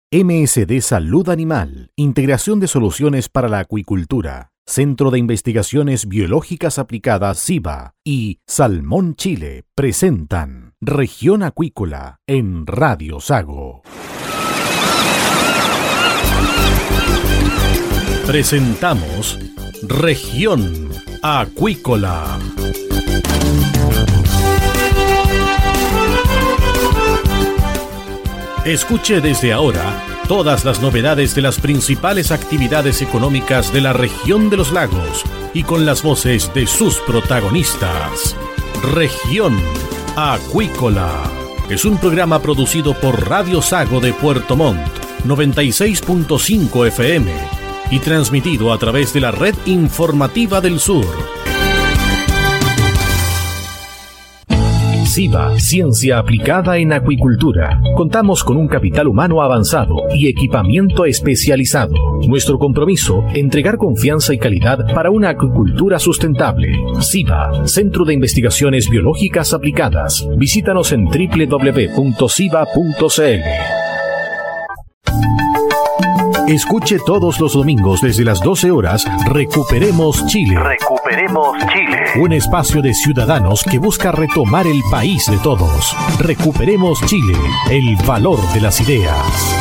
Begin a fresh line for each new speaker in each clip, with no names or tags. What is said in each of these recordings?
MSD Salud Animal, Integración de Soluciones para la Acuicultura, Centro de Investigaciones Biológicas Aplicadas CIBA y Salmón Chile presentan Región Acuícola en Radio Sago. Presentamos Región Acuícola. Escuche desde ahora todas las novedades de las principales actividades económicas de la región de los lagos y con las voces de sus protagonistas. Región Acuícola es un programa producido por Radio Sago de Puerto Montt, 96.5 FM y transmitido a través de la Red Informativa del Sur. CIBA, Ciencia Aplicada en Acuicultura. Contamos con un capital humano avanzado y equipamiento especializado. Nuestro compromiso, entregar confianza y calidad para una acuicultura sustentable. CIBA, Centro de Investigaciones Biológicas Aplicadas. Visítanos en www.ciba.cl. Escuche todos los domingos desde las 12 horas Recuperemos Chile.
Recuperemos Chile.
Un espacio de ciudadanos que busca retomar el país de todos. Recuperemos Chile, el valor de las ideas.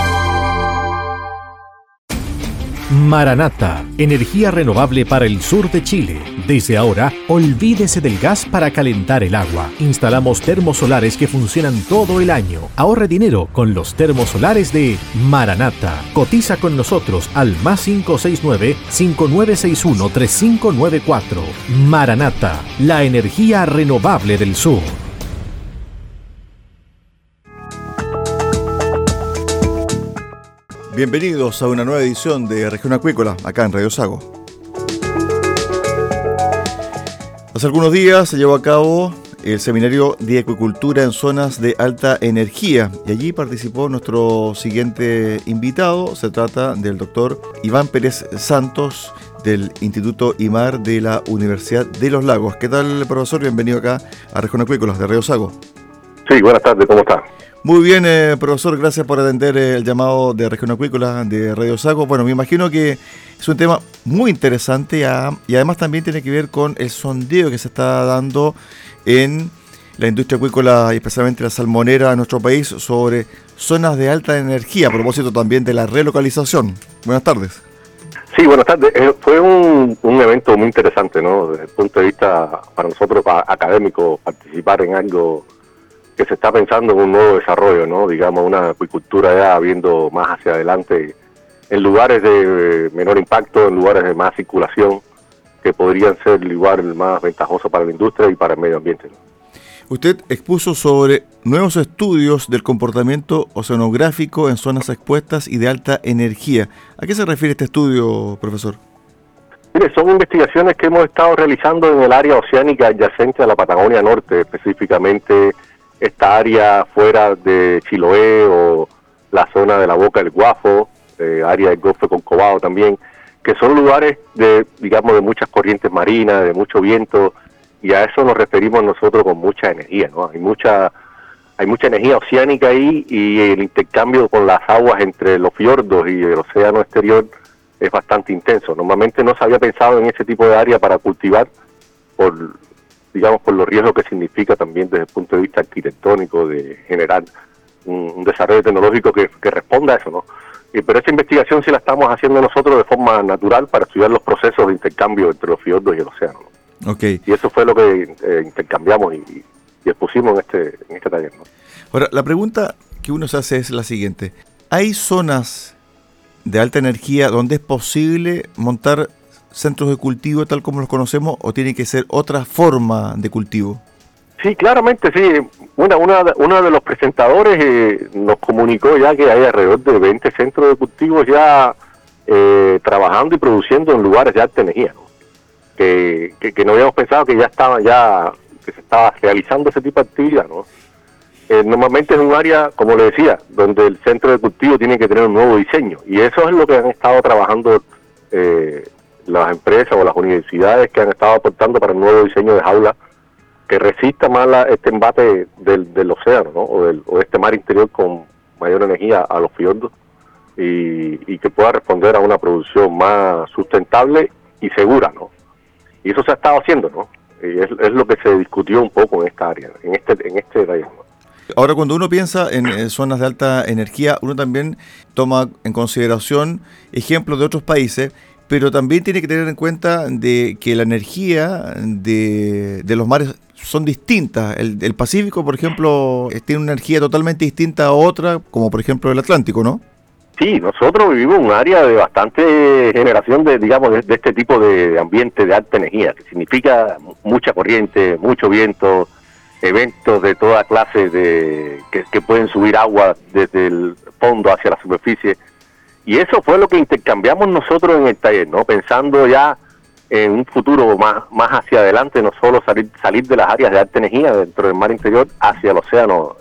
Maranata, energía renovable para el sur de Chile. Desde ahora, olvídese del gas para calentar el agua. Instalamos termosolares que funcionan todo el año. Ahorre dinero con los termosolares de Maranata. Cotiza con nosotros al +569-5961-3594. Maranata, la energía renovable del sur.
Bienvenidos a una nueva edición de Región Acuícola, acá en Radio Sago. Hace algunos días se llevó a cabo el seminario de acuicultura en zonas de alta energía y allí participó nuestro siguiente invitado. Se trata del doctor Iván Pérez Santos del Instituto IMAR de la Universidad de los Lagos. ¿Qué tal, profesor? Bienvenido acá a Región Acuícola de Radio Sago.
Sí, buenas tardes, ¿cómo está?
Muy bien, profesor, gracias por atender el llamado de Región Acuícola de Radio Sago. Bueno, me imagino que es un tema muy interesante y además también tiene que ver con el sondeo que se está dando en la industria acuícola y especialmente la salmonera en nuestro país sobre zonas de alta energía, a propósito también de la relocalización. Buenas tardes.
Sí, buenas tardes. Fue un evento muy interesante, ¿no? Desde el punto de vista para nosotros académicos, participar en algo que se está pensando en un nuevo desarrollo, ¿no? Digamos, una acuicultura ya viendo más hacia adelante, en lugares de menor impacto, en lugares de más circulación, que podrían ser el lugar más ventajoso para la industria y para el medio ambiente, ¿no?
Usted expuso sobre nuevos estudios del comportamiento oceanográfico en zonas expuestas y de alta energía. ¿A qué se refiere este estudio, profesor?
Mire, son investigaciones que hemos estado realizando en el área oceánica adyacente a la Patagonia Norte, específicamente esta área fuera de Chiloé o la zona de la Boca del Guafo, área del Golfo de Corcovado también, que son lugares de, digamos, de muchas corrientes marinas, de mucho viento, y a eso nos referimos nosotros con mucha energía, ¿no? Hay mucha energía oceánica ahí y el intercambio con las aguas entre los fiordos y el océano exterior es bastante intenso. Normalmente no se había pensado en ese tipo de área para cultivar por los riesgos que significa también desde el punto de vista arquitectónico de generar un desarrollo tecnológico que responda a eso, ¿no? Pero esta investigación sí la estamos haciendo nosotros de forma natural para estudiar los procesos de intercambio entre los fiordos y el océano, ¿no?
Okay.
Y eso fue lo que intercambiamos y expusimos en este taller, ¿no?
Ahora, la pregunta que uno se hace es la siguiente. ¿Hay zonas de alta energía donde es posible montar centros de cultivo tal como los conocemos o tiene que ser otra forma de cultivo?
Sí, claramente sí. Uno de los presentadores nos comunicó ya que hay alrededor de 20 centros de cultivos ya trabajando y produciendo en lugares de alta energía, ¿no? Que no habíamos pensado que que se estaba realizando ese tipo de actividad, ¿no? Normalmente es un área, como le decía, donde el centro de cultivo tiene que tener un nuevo diseño y eso es lo que han estado trabajando las empresas o las universidades que han estado aportando para el nuevo diseño de jaula que resista más este embate del océano, ¿no? o este mar interior con mayor energía a los fiordos y que pueda responder a una producción más sustentable y segura, ¿no? Y eso se ha estado haciendo, ¿no? Y es lo que se discutió un poco en esta área, en este área, ¿no?
Ahora, cuando uno piensa en zonas de alta energía, uno también toma en consideración ejemplos de otros países, pero también tiene que tener en cuenta de que la energía de los mares son distintas. El Pacífico, por ejemplo, tiene una energía totalmente distinta a otra, como por ejemplo el Atlántico, ¿no?
Sí, nosotros vivimos en un área de bastante generación de este tipo de ambiente de alta energía, que significa mucha corriente, mucho viento, eventos de toda clase que pueden subir agua desde el fondo hacia la superficie. Y eso fue lo que intercambiamos nosotros en el taller, ¿no? Pensando ya en un futuro más hacia adelante, no solo salir de las áreas de alta energía dentro del mar interior hacia el océano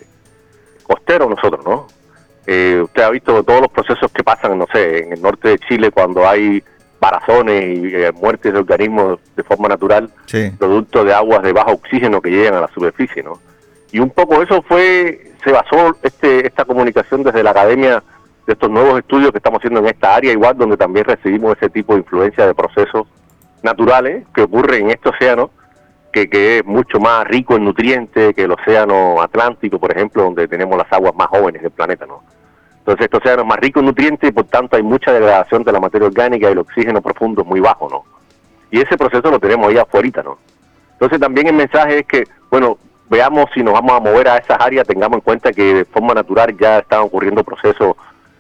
costero nosotros, ¿no? Usted ha visto todos los procesos que pasan, no sé, en el norte de Chile cuando hay varazones y muertes de organismos de forma natural, sí, producto de aguas de bajo oxígeno que llegan a la superficie, ¿no? Y un poco eso se basó esta comunicación desde la academia de estos nuevos estudios que estamos haciendo en esta área, igual donde también recibimos ese tipo de influencia de procesos naturales que ocurren en este océano, que es mucho más rico en nutrientes que el océano Atlántico, por ejemplo, donde tenemos las aguas más jóvenes del planeta, ¿no? Entonces este océano es más rico en nutrientes y por tanto hay mucha degradación de la materia orgánica y el oxígeno profundo es muy bajo, ¿no? Y ese proceso lo tenemos ahí afuera, ¿no? Entonces también el mensaje es que, bueno, veamos si nos vamos a mover a esas áreas, tengamos en cuenta que de forma natural ya están ocurriendo procesos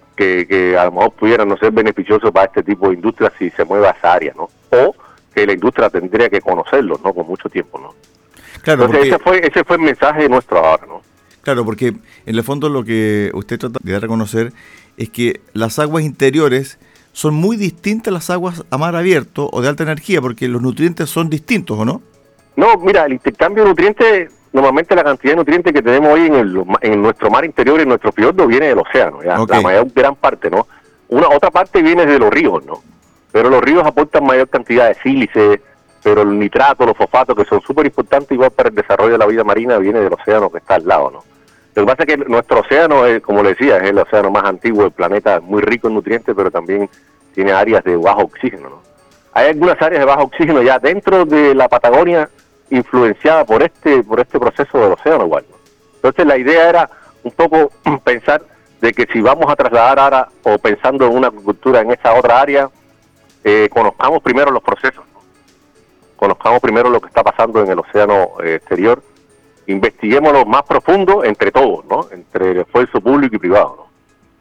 que a lo mejor pudieran no ser beneficiosos para este tipo de industria si se mueve a esa área, ¿no? O que la industria tendría que conocerlos, ¿no? Con mucho tiempo, ¿no?
Claro,
entonces ese fue el mensaje nuestro ahora, ¿no?
Claro, porque en el fondo lo que usted trata de dar a conocer es que las aguas interiores son muy distintas a las aguas a mar abierto o de alta energía, porque los nutrientes son distintos, ¿o no?
No, mira, el intercambio de nutrientes, normalmente la cantidad de nutrientes que tenemos hoy en nuestro mar interior y en nuestro fiordo viene del océano, ya, okay, la mayor gran parte, ¿no? Otra parte viene de los ríos, ¿no? Pero los ríos aportan mayor cantidad de sílice, pero el nitrato, los fosfatos, que son súper importantes igual para el desarrollo de la vida marina, viene del océano que está al lado, ¿no? Lo que pasa es que nuestro océano, como le decía, es el océano más antiguo del planeta, muy rico en nutrientes, pero también tiene áreas de bajo oxígeno, ¿no? Hay algunas áreas de bajo oxígeno ya dentro de la Patagonia influenciada por este proceso del océano igual, ¿no? Entonces la idea era un poco pensar de que si vamos a trasladar ahora, o pensando en una agricultura en esa otra área, conozcamos primero los procesos, ¿no? Conozcamos primero lo que está pasando en el océano exterior, investiguémoslo más profundo entre todos, ¿no? Entre el esfuerzo público y privado, ¿no?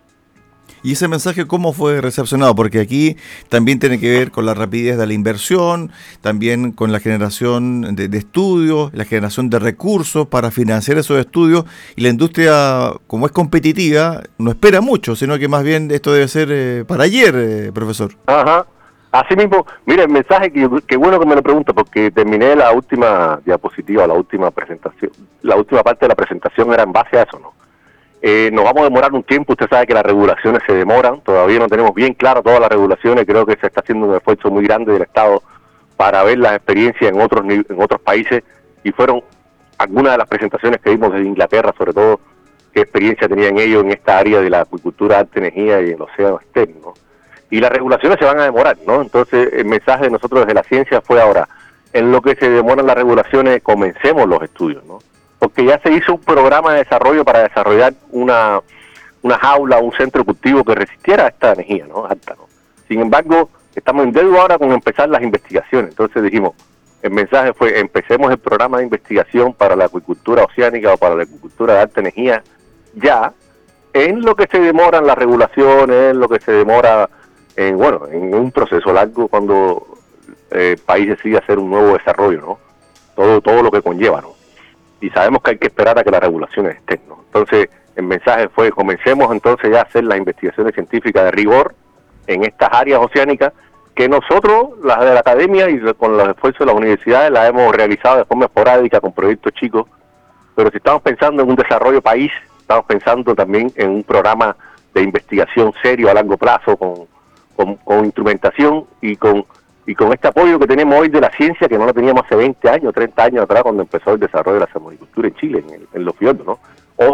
¿Y ese mensaje cómo fue recepcionado? Porque aquí también tiene que ver con la rapidez de la inversión, también con la generación de estudios, la generación de recursos para financiar esos estudios, y la industria, como es competitiva, no espera mucho, sino que más bien esto debe ser para ayer, profesor.
Ajá. Así mismo, mira, el mensaje, que bueno que me lo pregunta, porque terminé la última diapositiva, la última presentación, la última parte de la presentación era en base a eso, ¿no? Nos vamos a demorar un tiempo, usted sabe que las regulaciones se demoran, todavía no tenemos bien claro todas las regulaciones, creo que se está haciendo un esfuerzo muy grande del Estado para ver las experiencias en otros países, y fueron algunas de las presentaciones que vimos desde Inglaterra, sobre todo, qué experiencia tenían ellos en esta área de la acuicultura de alta energía y el océano externo, ¿no? Y las regulaciones se van a demorar, ¿no? Entonces el mensaje de nosotros desde la ciencia fue ahora, en lo que se demoran las regulaciones, comencemos los estudios, ¿no? Porque ya se hizo un programa de desarrollo para desarrollar una jaula, un centro de cultivo que resistiera a esta energía, ¿no? Alta, ¿no? Sin embargo, estamos en deuda ahora con empezar las investigaciones. Entonces dijimos, el mensaje fue, empecemos el programa de investigación para la acuicultura oceánica o para la acuicultura de alta energía ya, en lo que se demoran las regulaciones, en lo que se demora en un proceso largo cuando el país decide hacer un nuevo desarrollo, ¿no? Todo lo que conlleva, ¿no? Y sabemos que hay que esperar a que las regulaciones estén, ¿no? Entonces, el mensaje fue, comencemos entonces ya a hacer las investigaciones científicas de rigor en estas áreas oceánicas que nosotros, las de la academia y con los esfuerzos de las universidades, las hemos realizado de forma esporádica con proyectos chicos, pero si estamos pensando en un desarrollo país, estamos pensando también en un programa de investigación serio a largo plazo con instrumentación y con este apoyo que tenemos hoy de la ciencia, que no la teníamos hace 20 años, 30 años atrás, cuando empezó el desarrollo de la salmonicultura en Chile, en los fiordos, ¿no? Hoy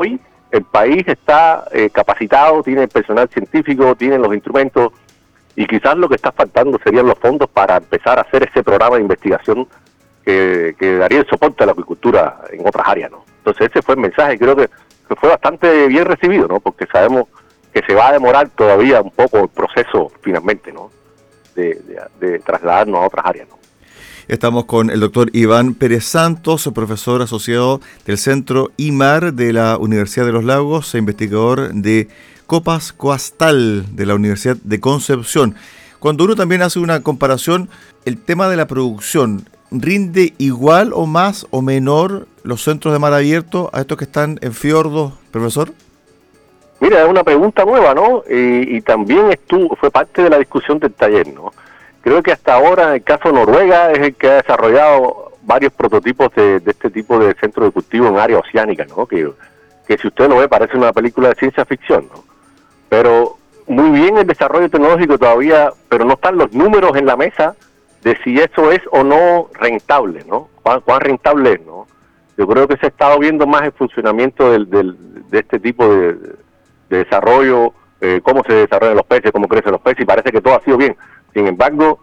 el país está capacitado, tiene el personal científico, tiene los instrumentos, y quizás lo que está faltando serían los fondos para empezar a hacer ese programa de investigación que daría el soporte a la acuicultura en otras áreas, ¿no? Entonces ese fue el mensaje, creo que fue bastante bien recibido, ¿no? Porque sabemos que se va a demorar todavía un poco el proceso finalmente, ¿no? De trasladarnos a otras áreas, ¿no?
Estamos con el doctor Iván Pérez Santos, profesor asociado del Centro IMAR de la Universidad de los Lagos e investigador de Copas Coastal de la Universidad de Concepción. Cuando uno también hace una comparación, el tema de la producción, ¿rinde igual o más o menor los centros de mar abierto a estos que están en fiordos, profesor?
Mira, es una pregunta nueva, ¿no? Y también fue parte de la discusión del taller, ¿no? Creo que hasta ahora, en el caso de Noruega, es el que ha desarrollado varios prototipos de este tipo de centros de cultivo en área oceánica, ¿no? Que si usted lo ve, parece una película de ciencia ficción, ¿no? Pero muy bien el desarrollo tecnológico todavía, pero no están los números en la mesa de si eso es o no rentable, ¿no? ¿Cuán rentable es, no? Yo creo que se ha estado viendo más el funcionamiento de este tipo de desarrollo, cómo se desarrollan los peces, cómo crecen los peces, y parece que todo ha sido bien. Sin embargo,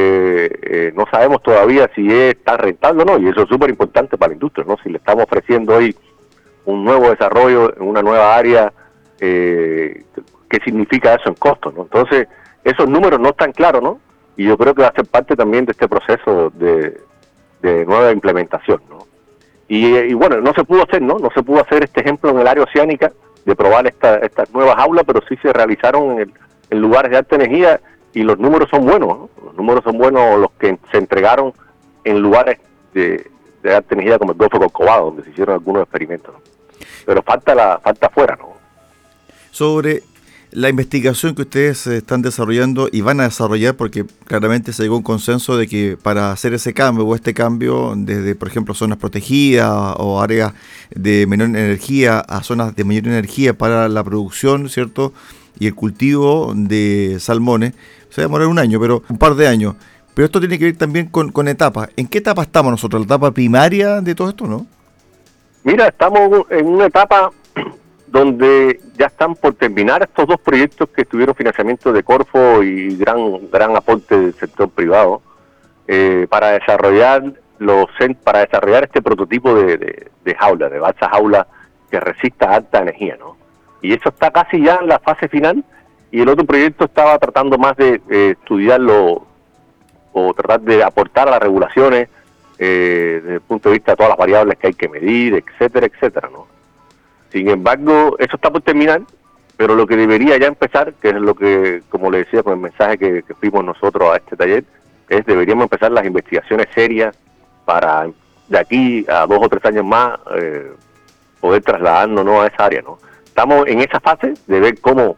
no sabemos todavía si es tan rentable o no, y eso es súper importante para la industria, ¿no? Si le estamos ofreciendo hoy un nuevo desarrollo en una nueva área, ¿qué significa eso en costos, no? Entonces, esos números no están claros, ¿no? Y yo creo que va a ser parte también de este proceso de nueva implementación, ¿no? Y bueno, no se pudo hacer, ¿no? No se pudo hacer este ejemplo en el área oceánica de probar estas nuevas aulas, pero sí se realizaron en lugares de alta energía, y los números son buenos, ¿no? Los números son buenos los que se entregaron en lugares de alta energía como el Golfo de Corcovado, donde se hicieron algunos experimentos, ¿no? Pero falta afuera, ¿no?
Sobre la investigación que ustedes están desarrollando y van a desarrollar, porque claramente se llegó a un consenso de que para hacer ese cambio o este cambio desde, por ejemplo, zonas protegidas o áreas de menor energía a zonas de mayor energía para la producción, ¿cierto?, y el cultivo de salmones, se va a demorar un par de años. Pero esto tiene que ver también con etapas. ¿En qué etapa estamos nosotros? ¿La etapa primaria de todo esto, no?
Mira, estamos en una etapa donde ya están por terminar estos dos proyectos que tuvieron financiamiento de Corfo y gran aporte del sector privado, para desarrollar este prototipo de jaula, de balsa jaula que resista a alta energía, ¿no? Y eso está casi ya en la fase final, y el otro proyecto estaba tratando más de estudiarlo o tratar de aportar a las regulaciones desde el punto de vista de todas las variables que hay que medir, etcétera, ¿no? Sin embargo, eso está por terminar, pero lo que debería ya empezar, que es lo que, como le decía con el mensaje que fuimos nosotros a este taller, deberíamos empezar las investigaciones serias para de aquí a 2 o 3 años más poder trasladarnos, ¿no?, a esa área, ¿no? Estamos en esa fase de ver cómo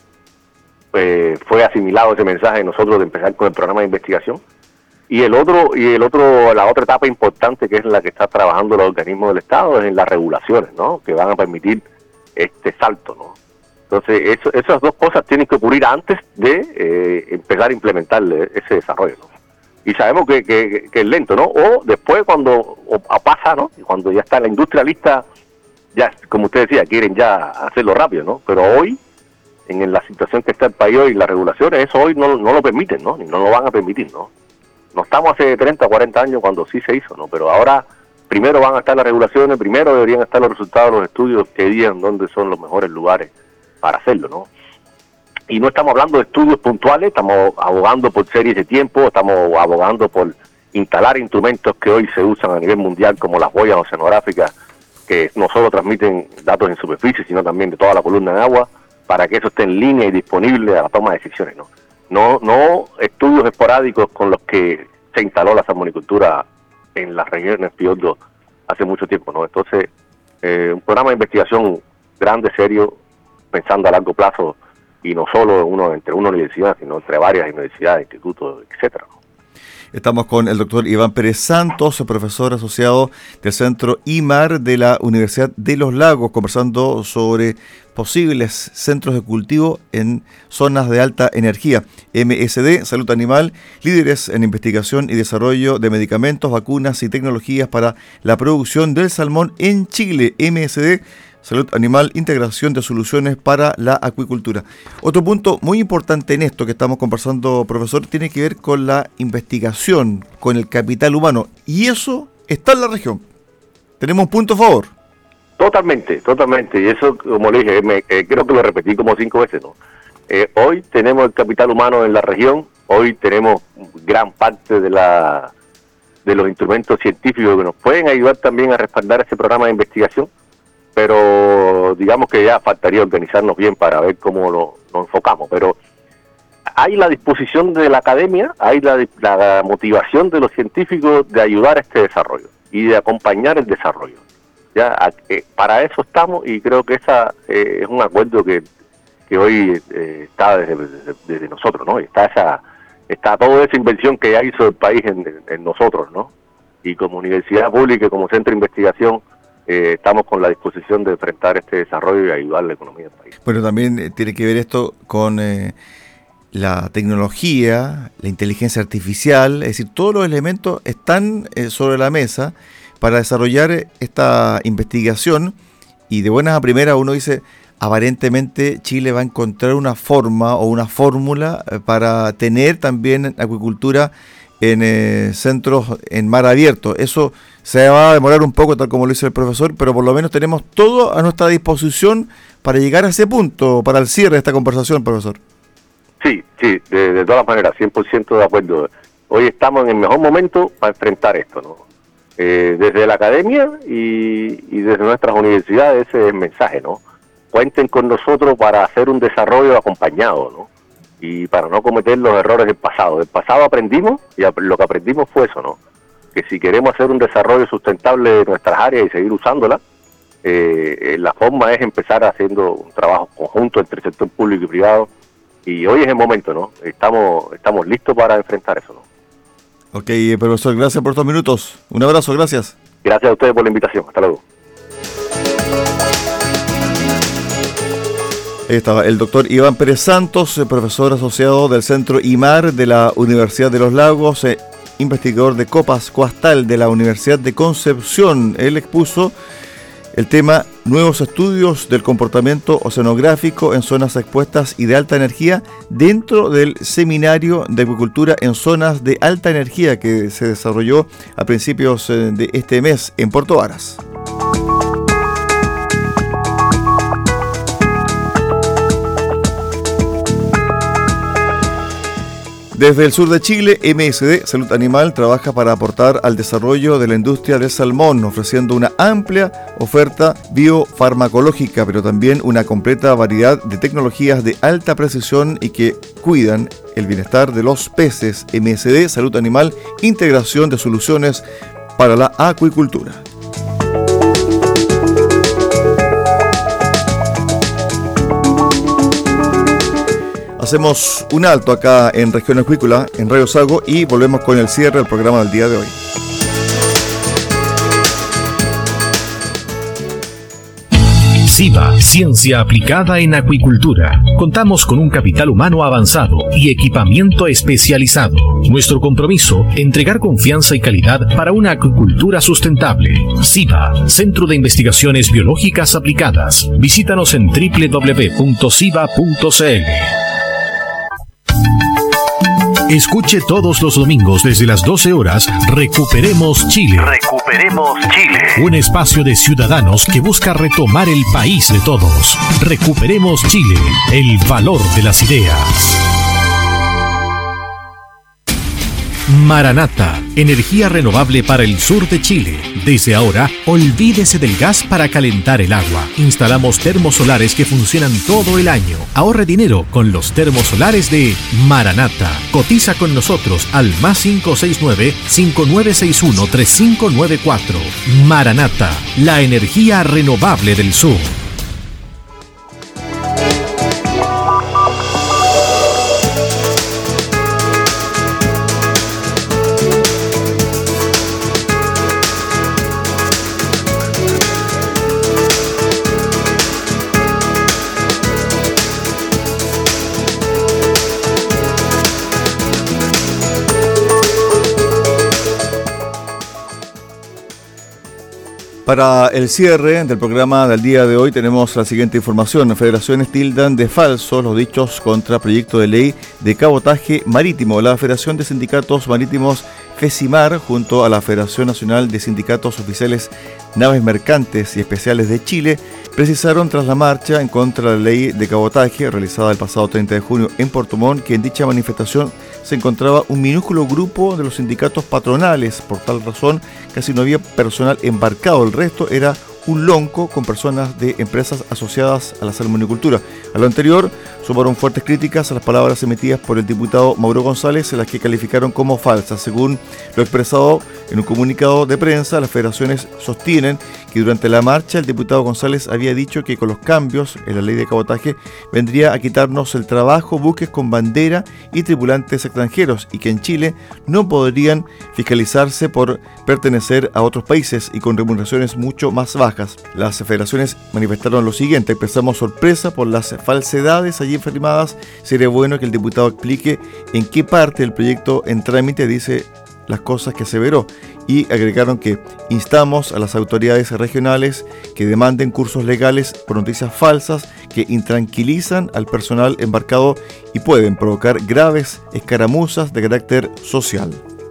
fue asimilado ese mensaje de nosotros de empezar con el programa de investigación, y la otra etapa importante, que es la que está trabajando los organismos del Estado, es en las regulaciones, ¿no?, que van a permitir este salto, ¿no? Entonces, esas dos cosas tienen que ocurrir antes de empezar a implementar ese desarrollo, ¿no? Y sabemos que es lento, ¿no? O después cuando pasa, ¿no?, y cuando ya está la industria lista, ya, como usted decía, quieren ya hacerlo rápido, ¿no? Pero hoy, en la situación que está el país hoy, las regulaciones, eso hoy no lo permiten, ¿no? Ni no lo van a permitir, ¿no? No estamos hace 30 o 40 años cuando sí se hizo, ¿no? Pero ahora, primero van a estar las regulaciones, primero deberían estar los resultados de los estudios que digan dónde son los mejores lugares para hacerlo, ¿no? Y no estamos hablando de estudios puntuales, estamos abogando por series de tiempo, estamos abogando por instalar instrumentos que hoy se usan a nivel mundial, como las boyas oceanográficas, que no solo transmiten datos en superficie, sino también de toda la columna de agua, para que eso esté en línea y disponible a la toma de decisiones, ¿no? No estudios esporádicos con los que se instaló la salmonicultura en las regiones fiordos hace mucho tiempo, ¿no? Entonces, un programa de investigación grande, serio, pensando a largo plazo, y no solo entre una universidad, sino entre varias universidades, institutos, etcétera, ¿no?
Estamos con el doctor Iván Pérez Santos, profesor asociado del Centro IMAR de la Universidad de los Lagos, conversando sobre posibles centros de cultivo en zonas de alta energía. MSD, Salud Animal, líderes en investigación y desarrollo de medicamentos, vacunas y tecnologías para la producción del salmón en Chile. MSD, Salud Animal, integración de soluciones para la acuicultura. Otro punto muy importante en esto que estamos conversando, profesor, tiene que ver con la investigación, con el capital humano. Y eso está en la región. Tenemos un punto a favor.
Totalmente. Y eso, como le dije, creo que lo repetí como 5 veces, ¿no? Hoy tenemos el capital humano en la región. Hoy tenemos gran parte de los instrumentos científicos que nos pueden ayudar también a respaldar ese programa de investigación, pero digamos que ya faltaría organizarnos bien para ver cómo nos enfocamos. Pero hay la disposición de la academia, hay la motivación de los científicos de ayudar a este desarrollo y de acompañar el desarrollo. Para eso estamos, y creo que esa es un acuerdo que hoy está desde nosotros, ¿no? Está toda esa inversión que ya hizo el país en nosotros, ¿no? Y como universidad pública y como centro de investigación estamos con la disposición de enfrentar este desarrollo y ayudar a la economía del país.
Bueno, también tiene que ver esto con la tecnología, la inteligencia artificial, es decir, todos los elementos están sobre la mesa para desarrollar esta investigación, y de buenas a primeras uno dice, aparentemente Chile va a encontrar una forma o una fórmula para tener también acuicultura en centros en mar abierto. Eso se va a demorar un poco, tal como lo dice el profesor, pero por lo menos tenemos todo a nuestra disposición para llegar a ese punto, para el cierre de esta conversación, profesor. Sí,
de todas maneras, 100% de acuerdo. Hoy estamos en el mejor momento para enfrentar esto, ¿no? Desde la academia y desde nuestras universidades, ese es el mensaje, ¿no? Cuenten con nosotros para hacer un desarrollo acompañado, ¿no? Y para no cometer los errores del pasado. Del pasado aprendimos, y lo que aprendimos fue eso, ¿no? Que si queremos hacer un desarrollo sustentable de nuestras áreas y seguir usándolas, la forma es empezar haciendo un trabajo conjunto entre el sector público y privado, y hoy es el momento, ¿no? Estamos listos para enfrentar eso, ¿no?
Ok, profesor, gracias por estos minutos. Un abrazo, gracias.
Gracias a ustedes por la invitación. Hasta luego.
Ahí estaba el doctor Iván Pérez Santos, profesor asociado del Centro IMAR de la Universidad de los Lagos, investigador de copas coastal de la Universidad de Concepción. Él expuso el tema nuevos estudios del comportamiento oceanográfico en zonas expuestas y de alta energía dentro del seminario de acuicultura en zonas de alta energía que se desarrolló a principios de este mes en Puerto Varas. Desde el sur de Chile, MSD Salud Animal trabaja para aportar al desarrollo de la industria del salmón, ofreciendo una amplia oferta biofarmacológica, pero también una completa variedad de tecnologías de alta precisión y que cuidan el bienestar de los peces. MSD Salud Animal, integración de soluciones para la acuicultura. Hacemos un alto acá en Región Acuícola, en Radio Sago, y volvemos con el cierre del programa del día de hoy.
SIVA, ciencia aplicada en acuicultura. Contamos con un capital humano avanzado y equipamiento especializado. Nuestro compromiso, entregar confianza y calidad para una acuicultura sustentable. SIVA, Centro de Investigaciones Biológicas Aplicadas. Visítanos en www.siva.cl. Escuche todos los domingos desde las 12 horas Recuperemos Chile. Recuperemos Chile. Un espacio de ciudadanos que busca retomar el país de todos. Recuperemos Chile. El valor de las ideas. Maranata, energía renovable para el sur de Chile. Desde ahora, olvídese del gas para calentar el agua. Instalamos termosolares que funcionan todo el año. Ahorre dinero con los termosolares de Maranata. Cotiza con nosotros al +569-5961-3594. Maranata, la energía renovable del sur.
Para el cierre del programa del día de hoy tenemos la siguiente información. Federaciones tildan de falsos los dichos contra proyecto de ley de cabotaje marítimo. La Federación de Sindicatos Marítimos FESIMAR, junto a la Federación Nacional de Sindicatos Oficiales Naves Mercantes y Especiales de Chile, precisaron tras la marcha en contra de la ley de cabotaje realizada el pasado 30 de junio en Puerto Montt que en dicha manifestación se encontraba un minúsculo grupo de los sindicatos patronales. Por tal razón, casi no había personal embarcado. El resto era un lonco con personas de empresas asociadas a la salmonicultura. A lo anterior, sumaron fuertes críticas a las palabras emitidas por el diputado Mauro González, en las que calificaron como falsas. Según lo expresado en un comunicado de prensa, las federaciones sostienen que durante la marcha el diputado González había dicho que con los cambios en la ley de cabotaje vendría a quitarnos el trabajo buques con bandera y tripulantes extranjeros, y que en Chile no podrían fiscalizarse por pertenecer a otros países y con remuneraciones mucho más bajas. Las federaciones manifestaron lo siguiente: expresamos sorpresa por las falsedades allí afirmadas. Sería bueno que el diputado explique en qué parte del proyecto en trámite dice las cosas que aseveró, y agregaron que instamos a las autoridades regionales que demanden cursos legales por noticias falsas que intranquilizan al personal embarcado y pueden provocar graves escaramuzas de carácter social.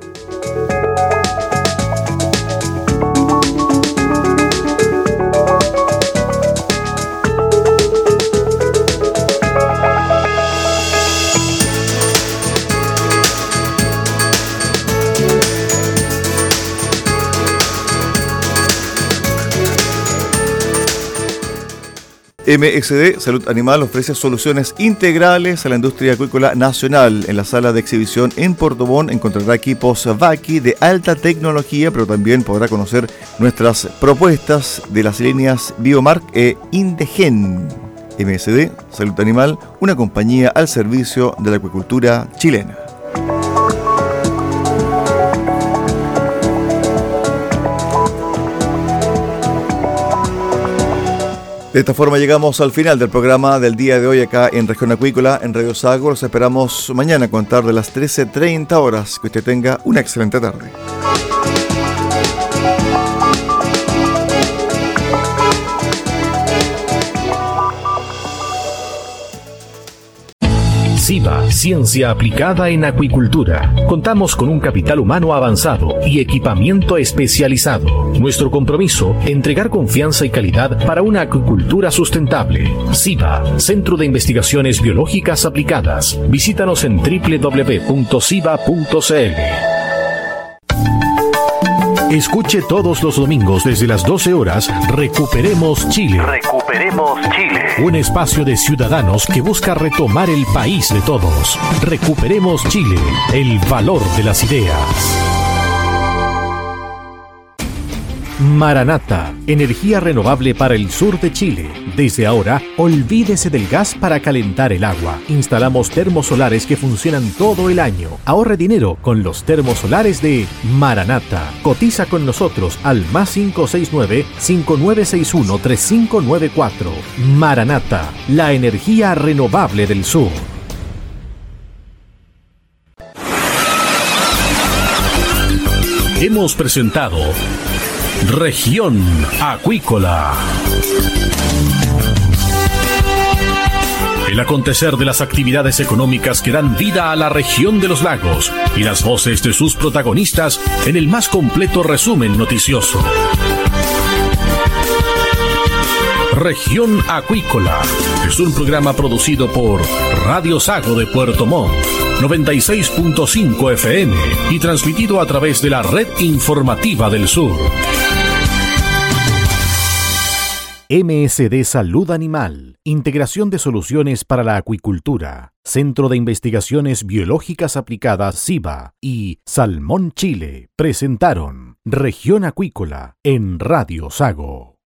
MSD Salud Animal ofrece soluciones integrales a la industria acuícola nacional. En la sala de exhibición en Puerto Montt encontrará equipos Vaki de alta tecnología, pero también podrá conocer nuestras propuestas de las líneas Biomark e Indegen. MSD Salud Animal, una compañía al servicio de la acuicultura chilena. De esta forma llegamos al final del programa del día de hoy acá en Región Acuícola, en Radio Sago. Los esperamos mañana a contar de las 13:30 horas. Que usted tenga una excelente tarde.
SIVA, Ciencia Aplicada en Acuicultura. Contamos con un capital humano avanzado y equipamiento especializado. Nuestro compromiso, entregar confianza y calidad para una acuicultura sustentable. SIVA, Centro de Investigaciones Biológicas Aplicadas. Visítanos en www.siva.cl. Escuche todos los domingos desde las 12 horas Recuperemos Chile. Recuperemos Chile. Un espacio de ciudadanos que busca retomar el país de todos. Recuperemos Chile. El valor de las ideas. Maranata, energía renovable para el sur de Chile. Desde ahora, olvídese del gas para calentar el agua. Instalamos termosolares que funcionan todo el año. Ahorre dinero con los termosolares de Maranata. Cotiza con nosotros al +569-5961-3594. Maranata, la energía renovable del sur. Hemos presentado Región Acuícola. El acontecer de las actividades económicas que dan vida a la región de los lagos y las voces de sus protagonistas en el más completo resumen noticioso. Región Acuícola es un programa producido por Radio Sago de Puerto Montt, 96.5 FM y transmitido a través de la Red Informativa del Sur. MSD Salud Animal, integración de soluciones para la acuicultura, Centro de Investigaciones Biológicas Aplicadas SIVA y Salmón Chile presentaron Región Acuícola en Radio Sago.